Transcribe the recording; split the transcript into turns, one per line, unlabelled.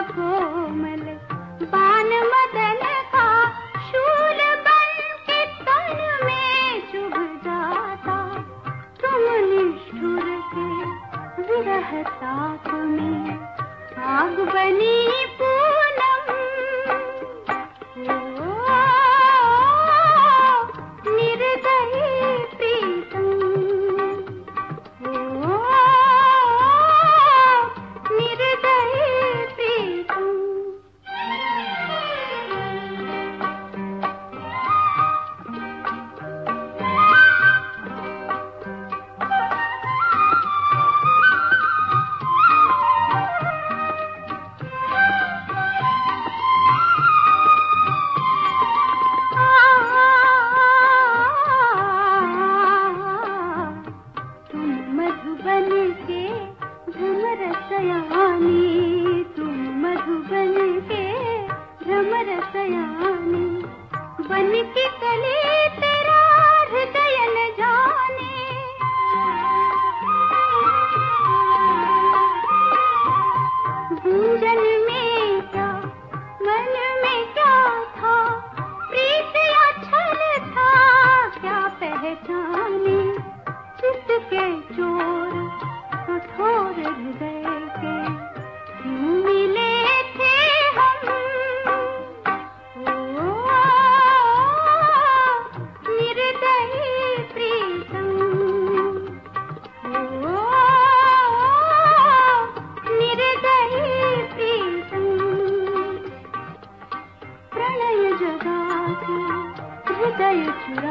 कोमल बान मदन का शूल बन के तन में चुभ जाता। तुम निष्ठुर के विरह ताप में आग बनी पूनम। ओ निर्दयी प्रीतम, ओ निर्दयी प्रीतम। मधुबन के भ्रमर सयानी, तुम मधुबन के भ्रमर सयानी। बन के कली तेरा हृदय न जाने, गुंजन में क्या मन में क्या था, प्रीत या छल था क्या पहचाने। चित्त के चोर कठोर हृदय के क्यों मिले थे हम। ओ निर्दयी प्रीतम, ओ निर्दयी प्रीतम। प्रणय जगा के हृदय